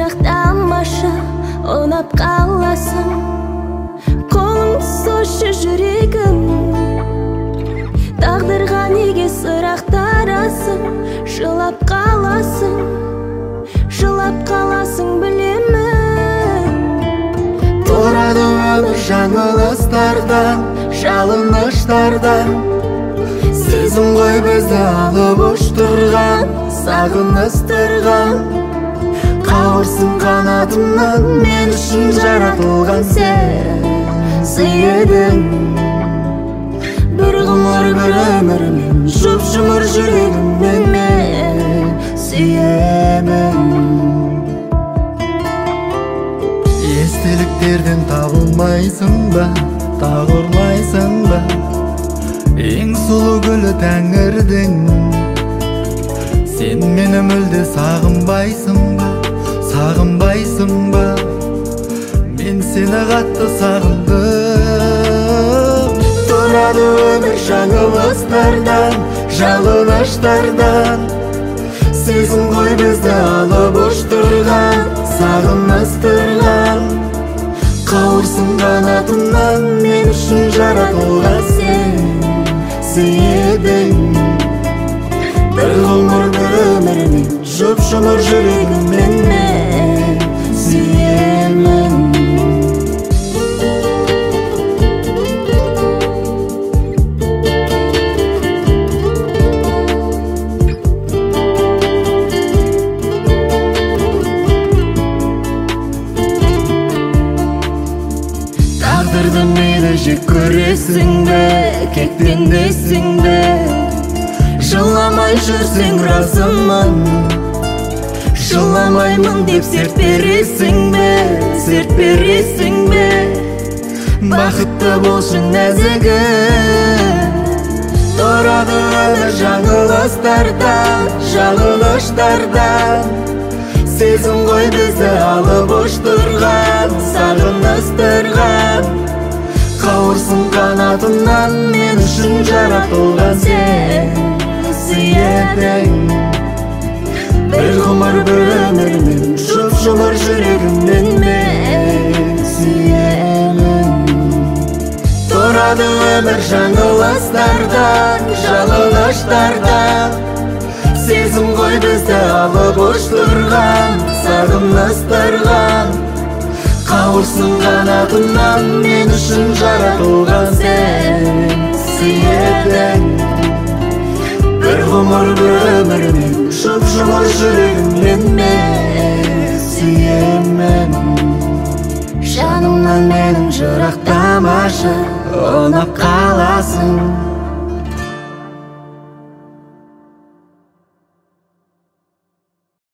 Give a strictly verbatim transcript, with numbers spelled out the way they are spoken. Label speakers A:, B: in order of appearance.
A: бірақ тамаша ұнап қаласың. Қолың сошы жүрегім, тағдырға неге сырақтарасың? Жылап қаласың, жылап қаласың білемін.
B: Тұрады өмір жаңылыстардан, жалыныштардан. Сезім ғой бізді алып ұштырған, сағыныстырған. Қауырсын қанатымнан, мен үшін жаратылған сен сый едің. Бір ғұмыр бір өмірмен, жұп-жұмыр жүрегіммен мен сүйемін. Естеліктерден табылмайсың ба, тағы ұрлайсың ба? Ең сұлу гүлі тәңірдің. Сен мені мүлде сағынбайсың ба, сағынбайсың ба? Мен сені қатты сағындым. Тұрады өмір жаңылыстардан, жалыныштардан. Сезім ғой бізді алып ұштырған, сағыныстырған. Қауырсын қанатымнан, мен үшін жаратылған сен сый едің. Бір ғұмыр бір өмірмен, жұп-жұмыр жүрегіммен мен сүйемін. Тағдырды мейлі жек көресің бе, кектенбесің бе? Жыламай жүрсең разымын, жыламаймын деп серт бересің бе, серт бересің бе? Бақытты болшы нәзігім. Тұрады өмір жаңылыстардан, жалыныштардан. Сезім ғой бізді алып ұштырған, сағыныстырған. Қауырсын қанатымнан, мен үшін жаратылған сен сый едің. Бір ғұмыр бір өмірмен, жұп-жұмыр жүрегіммен мен сүйемін. Тұрады өмір жаңылыстардан, жалыныштардан. Сезім ғой бізді алып ұштырған, сағыныстырған. Қауырсын қанатымнан, мен үшін жаратылған сен сый едің. Бір ғұмыр бір өмірмен, жұп-жұмыр жүрегіммен мен сүйемін. Жанымнан менің жырақтамашы, ұнап қаласың.